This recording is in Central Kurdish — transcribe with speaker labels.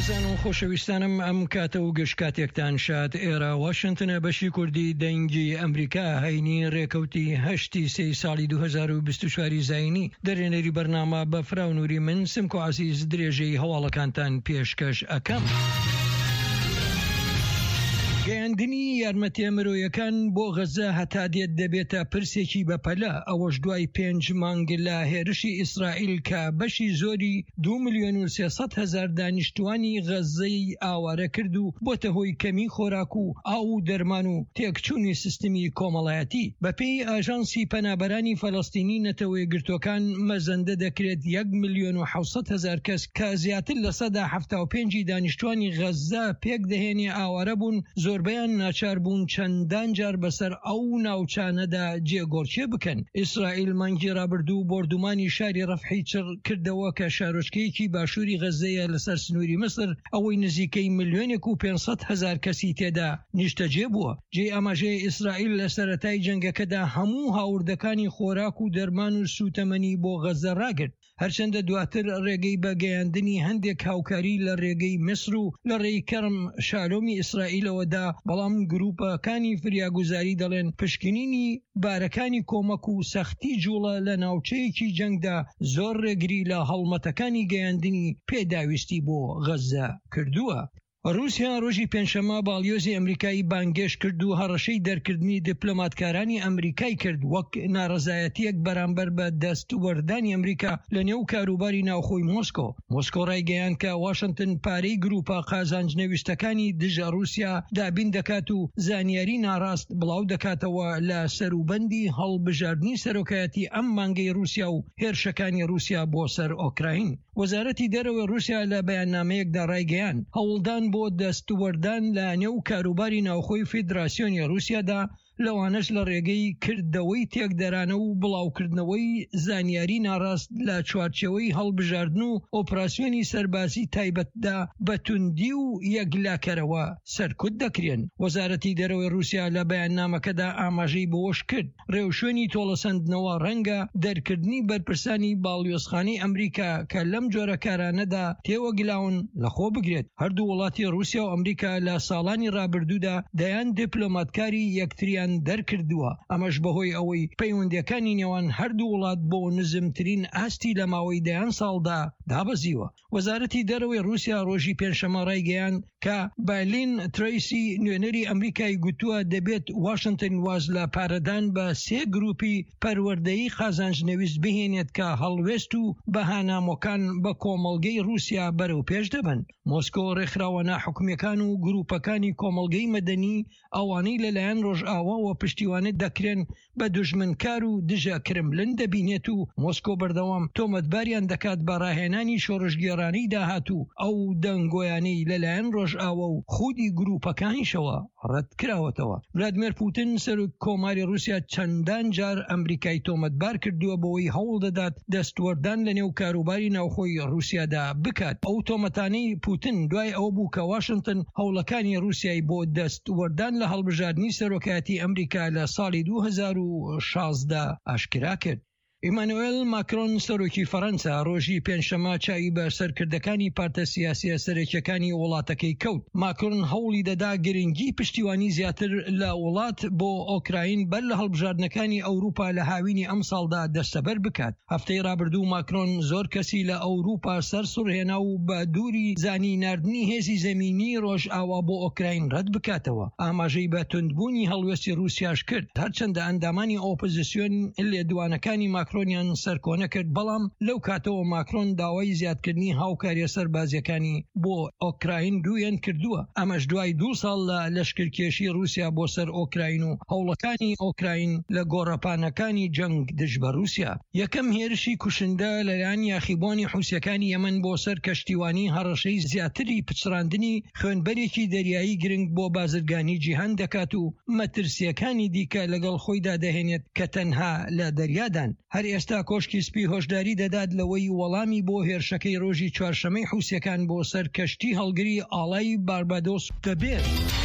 Speaker 1: بەڕێزان و خۆشەویستانم ئەم کاتە و گەشت کاتێکتان شاد ئێرە واشنگتنە بەشی کوردی دەنگی ئەمریکا هەینی ڕێکەوتی 8 ساڵی 2024 زاینی دەرێنەری بەرنامە بە فراونوری من سمکۆ عەزیز درێژەی هەواڵەکانتان پێشکەش ئەکەم. گەیاندنی یارمەتیە مرۆیەکان بۆ غەزە هەتا دێت دەبێتە پرسێکی بەپەلە، ئەوەش دوای 5 مانگ لە هێرشی ئیسرائیل کە بەشی زۆری 2,300,000 دانیشتوانی غەزەی ئاوارە کرد و بۆتە هۆی کەمی خۆراک و ئاو و دەرمان و تێکچوونی سیستمی کۆمەڵایەتی. بەپێی ئاژانسی پەنابەرانی فەڵەستینی نەتەوەی گرتوەکان مەزەندە دەکرێت 1,700,000 کەس کە زیاتر لە 175 دانیشتوانی غەزە پێک دەهێنێ ئاوارە بوون، زۆربیان ناچار بوون چەندان جار بەسەر ئەو ناوچانەدا جێگۆرچێ بکەن. ئیسرائیل مانگی ڕابردوو بۆردومانی شاری ڕەفحی چڕ کردەوە کە شارۆچکەیەکی باشووری غەزەیە لەسەر سنووری مەسر، ئەوەی نزیکەی 1,500,000 کەسی تێدا نیشتەجێ بووە. جێ ئاماژەی ئیسرائیل لە سەرەتای جەنگەکەدا هەموو هاوردەکانی خۆراک و دەرمان و سوتەمەنی بۆ غەزە ڕاگرت، هەرچەندە دواتر ڕێگەی بە گەیاندنی هەندێک هاوکاری لە ڕێگەی میسر و لە ڕێی کەرم شالۆمی ئیسرائیلەوەدا، بەڵام گروپەکانی فریاگوزاری دەڵێن پشکنینی بارەکانی کۆمەک و سەختی جوڵە لە ناوچەیەکی جەنگدا زۆر ڕێگری لە هەڵمەتەکانی گەیاندنی پێداویستی بۆ غەزە کردووە. رووسیا ڕۆژی پێنجشەمە باڵیۆزی ئەمریکایی بانگێش کرد و هەڕەشەی دەرکردنی دیپلۆماتکارانی ئەمریکای کرد وەک ناڕەزایەتیەک بەرامبەر بە دەستوەردانی ئەمریکا لە نێو کاروباری ناوخۆی مۆسکۆ ڕایگەیان کە واشنگتن پارەی گروپە قازانجنەویستەکانی دژە رووسیا دابین دەکات و زانیاری ناڕاست بڵاو دەکاتەوە لە سەروبەندی هەڵبژاردننی سەرۆکایەتی ئەم مانگەی رووسیا و هێرشەکانی رووسیا بۆ سەر ئۆکراین. وەزارەتی دەرەوەی رووسیا لە بەیاننامەیەکدا ڕایگەیان هەوڵدان بۆ دەستوەردان لە نێو کاروباری ناوخۆی فیدراسیۆنی رووسیادا، لەوانش لە ڕێگەی کردەوەی تێکدەرانە و بڵاوکردنەوەی زانیاری ناڕاست لە چوارچێوەی هەڵبژاردن و ئۆپراسیۆنی سەربازی تایبەتدا بەتوندی و یەکلاکەرەوە سەرکوت دەکرێن. وەزارەتی دەرەوەی رووسیا لە بەیاننامەکەدا ئاماژەی بەوەش کرد ڕێوشوێنی تۆڵەسەندنەوە ڕەنگە دەرکردنی بەرپرسانی باڵیۆزخانەی ئەمریکا کە لەم جۆرە کارانەدا تێوەگلاون لەخۆ بگرێت. هەردوو وڵاتی رووسیا و ئەمریکا لە ساڵانی ڕابردوودا دەیان دیپلۆماتکاری یەکتریان دەرکردووە، ئەمەش بەهۆی ئەوەی پەیوەندیەکانی نێوان هەردوو وڵات بۆ نزمترین ئاستی لە ماوەی دەیان ساڵدا دابەزیوە. وەزارەتی دەرەوەی رووسیا ڕۆژی پێنجشەمە ڕایگەیان کە بالین تریسی نوێنەری ئەمریکای گوتووە دەبێت واشنگتن واز لە پارەدان بە 3 گروپی پەروەردەیی قازانجنەویست بهێنێت کە هەڵوێست و بەهانامۆکان بە کۆمەڵگەی رووسیا بەرەو پێش دەبن. مۆسکۆ ڕێکخراوە ناحکومیەکان و گروپەکانی کۆمەڵگەی مەدەنی ئەوانەی لەلایەن ڕۆژئاوا و پشتیوانێت دەکرێن بە دوژمنکار و دژە کرملن دەبینێت و مۆسکۆ بەردەوام تۆمەتباریان دەکات بە ڕاهێنانی شۆڕشگێڕانەی داهاتوو ئەو دەنگۆیانەی لەلایەن ڕۆژئاوا و خودی گروپەکانیشەوە ڕەت کراوەتەوە. ڤلادیمیر پوتین سەرۆک کۆماری رووسیا چەندان جار ئەمریکای تۆمەتبار کردووە بەوەی هەوڵ دەدات دەستوەردان لە نێو کاروباری ناوخۆی رووسیادا بکات. ئەو تۆمەتانەی پوتین دوای ئەو بوو کە واشنگتن هەوڵەکانی رووسیای بۆ دەستوەردان لە هەڵبژاردننی سەرۆکایەتی ئەمریکا لە ساڵی 2016 ئاشکرا کرد. ئیمانوئێل ماکرۆن سەرۆکی فەڕەنسا ڕۆژی پێنجشەمە چاوی بە سەرکردەکانی پارتە سیاسیە سەرەکیەکانی وڵاتەکەی کەوت. ماکرۆن هەوڵی دەدا گرنگی پشتیوانی زیاتر لە وڵات بۆ ئۆکراین بەر لە هەڵبژاردنەکانی ئەوروپا لە هاوینی ئەم ساڵدا دەستەبەر بکات. هەفتەی ڕابردوو ماکرۆن زۆر کەسی لە ئەوروپا سەرسوڕهێنا و بە دووری زانی ناردنی هێزی زەمینی ڕۆژئاوا بۆ ئۆکراین ڕەت بکاتەوە. ئاماژەی بە توندبوونی هەڵوێستی رووسیاش کرد، هەرچەندە ئەندامانی ئۆپۆزیسیۆن لێدوانەکانی ماکرۆنیان سەرکۆنە کرد، بەڵام لەو کاتەوە ماکرۆن داوای زیادکردنی هاوکاریە سەربازیەکانی بۆ ئۆکراین دوویان کردووە. ئەمەش دوای 2 ساڵ لە لەشکرکێشی رووسیا بۆ سەر ئۆکراین و هەوڵەکانی ئۆکراین لە گۆڕەپانەکانی جەنگ دژ بە رووسیا. یەکەم هێرشی کوشندە لەلایەن یاخیبوانی حوسیەکانی یەمەن بۆ سەر کەشتیوانی هەڕەشەی زیاتری پچڕاندنی خوێنبەرێکی دەریایی گرنگ بۆ بازرگانی جیهان دەکات و مەترسیەکانی دیکە لەگەڵ خۆیدا دەهێنێت کە تەنها لە دەریادان. هەر ئێستا کۆشکی سپی هۆشداری دەدات لەوەی وەڵامی بۆ هێرشەکەی ڕۆژی چوارشەمەی حوسیەکان بۆ سەر کەشتی هەڵگری ئاڵای باربادۆس دەبێت.